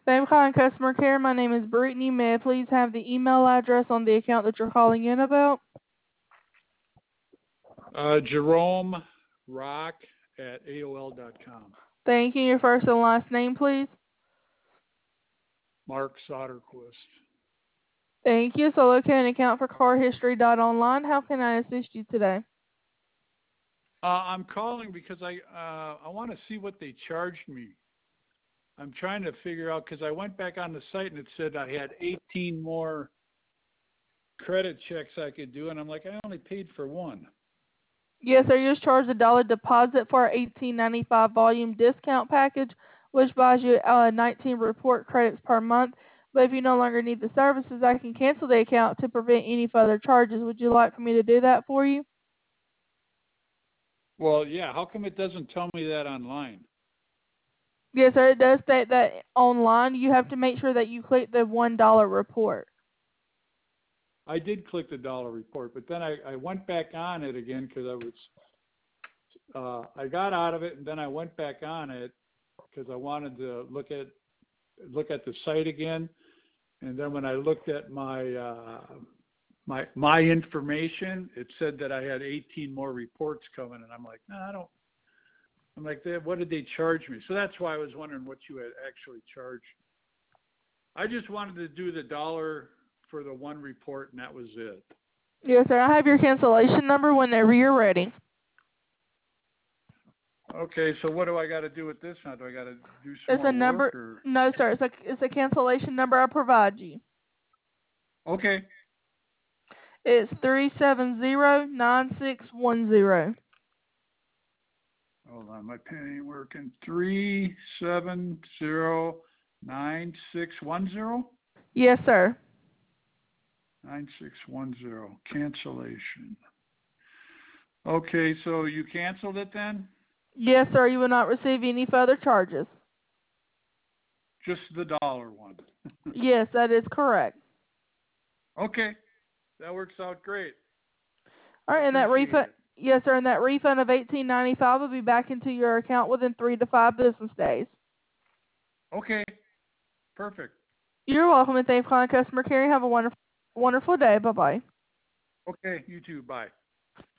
Thank you for calling customer care. My name is Brittany. May I please have the email address on the account that you're calling in about? Jerome Rock at AOL.com. Thank you. Your first and last name, please. Mark Soderquist. Thank you. So locate an account for carhistory.online. How can I assist you today? I'm calling because I want to see what they charged me. I'm trying to figure out because I went back on the site and it said I had 18 more credit checks I could do, and I'm like, I only paid for one. Yes, sir. You're charged $1 deposit for our $18.95 volume discount package, which buys you 19 report credits per month. But if you no longer need the services, I can cancel the account to prevent any further charges. Would you like for me to do that for you? Well, yeah. How come it doesn't tell me that online? Yes, sir. It does state that online. You have to make sure that you click the $1 report. I did click the dollar report, but then I went back on it again because I got out of it and then I went back on it because I wanted to look at the site again. And then when I looked at my information, it said that I had 18 more reports coming, and I'm like, no, I don't. I'm like, what did they charge me? So that's why I was wondering what you had actually charged. I just wanted to do the dollar for the one report, and that was it. Yes, sir. I have your cancellation number whenever you're ready. Okay, so what do I got to do with this now? Do I got to do some It's more a number. work, or? No, sir. It's a cancellation number I provide you. Okay. It's 370-9610. Hold on, my pen ain't working. 370-9610. Yes, sir. 9610. Cancellation. Okay, so you canceled it then? Yes, sir. You will not receive any further charges. Just the dollar one. Yes, that is correct. Okay, that works out great. All right, and that refund. Yes, sir. And that refund of $18.95 will be back into your account within 3 to 5 business days. Okay, perfect. You're welcome, and thanks for calling customer care. Have a wonderful day. Bye bye. Okay, you too. Bye.